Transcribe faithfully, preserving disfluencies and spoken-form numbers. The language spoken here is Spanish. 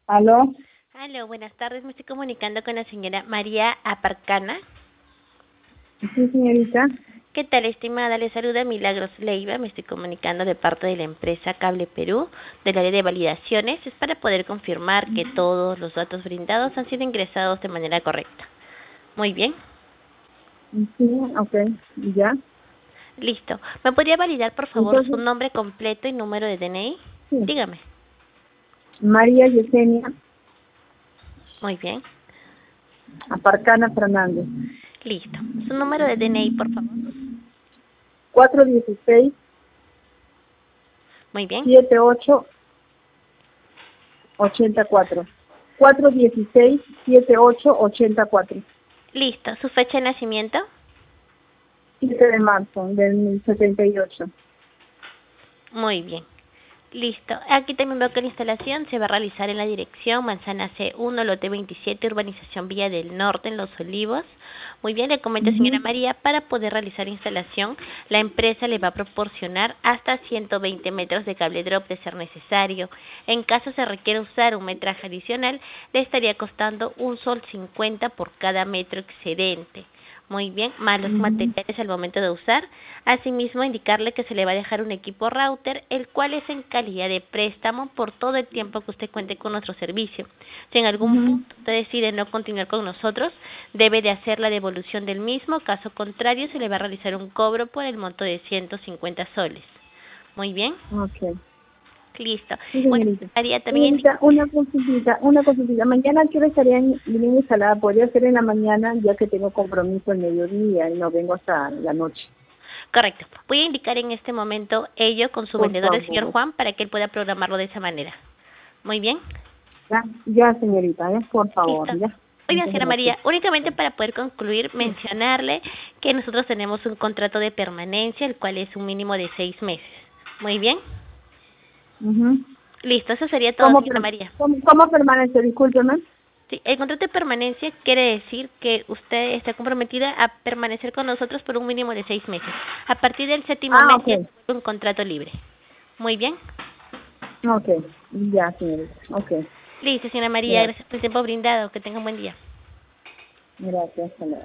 ¿Aló? Aló, buenas tardes. Me estoy comunicando con la señora María Aparcana. Sí, señorita. ¿Qué tal, estimada? Le saluda Milagros Leiva. Me estoy comunicando de parte de la empresa Cable Perú, del área de validaciones. Es para poder confirmar que todos los datos brindados han sido ingresados de manera correcta. Muy bien. Sí, ok. ¿Ya? Listo. ¿Me podría validar, por favor, su Entonces, nombre completo y número de D N I? sí. Dígame. María Yesenia Muy bien. Aparcana Fernández. Listo. Su número de D N I, por favor. cuatro dieciséis, Muy bien. setenta y ocho, ochenta y cuatro. cuatro dieciséis, setenta y ocho, ochenta y cuatro. Listo. ¿Su fecha de nacimiento? siete de marzo del setenta y ocho. Muy bien. Listo. Aquí también veo que la instalación se va a realizar en la dirección Manzana C uno, lote veintisiete, urbanización Villa del Norte, en Los Olivos. Muy bien, le comento, señora Ujú. María, para poder realizar la instalación, la empresa le va a proporcionar hasta ciento veinte metros de cable drop de ser necesario. En caso se requiera usar un metraje adicional, le estaría costando un sol cincuenta por cada metro excedente. Muy bien, más los Ujú. materiales al momento de usar. Asimismo, indicarle que se le va a dejar un equipo router, el cual es en calidad de préstamo por todo el tiempo que usted cuente con nuestro servicio. Si en algún Ujú. punto usted decide no continuar con nosotros, debe de hacer la devolución del mismo. Caso contrario, se le va a realizar un cobro por el monto de ciento cincuenta soles. Muy bien, Ok. listo. Sí, Bueno, señorita. María, también indi- Señorita, una consultita, una consultita. Mañana ¿a qué hora estarían viniendo instalada? Podría ser en la mañana, ya que tengo compromiso el mediodía y no vengo hasta la noche. correcto. Voy a indicar en este momento ello con su Por vendedor, el señor favor. Juan, para que él pueda programarlo de esa manera. Muy bien. Ya, ya, señorita, ¿eh? Por favor, Listo. ya. Oiga, Muchas señora gracias. María, únicamente para poder concluir, Sí. mencionarle que nosotros tenemos un contrato de permanencia, el cual es un mínimo de seis meses. Muy bien. Ujú. Listo, eso sería todo, ¿Cómo, señora per- María. cómo, cómo permanece? Discúlpeme. Sí, el contrato de permanencia quiere decir que usted está comprometida a permanecer con nosotros por un mínimo de seis meses. A partir del séptimo Ah, mes ok. ya se vuelve un contrato libre. Muy bien. Ok. Ya, señorita. Ok. Listo, señora María, Gracias. gracias por el tiempo brindado. Que tenga un buen día. Gracias, señora.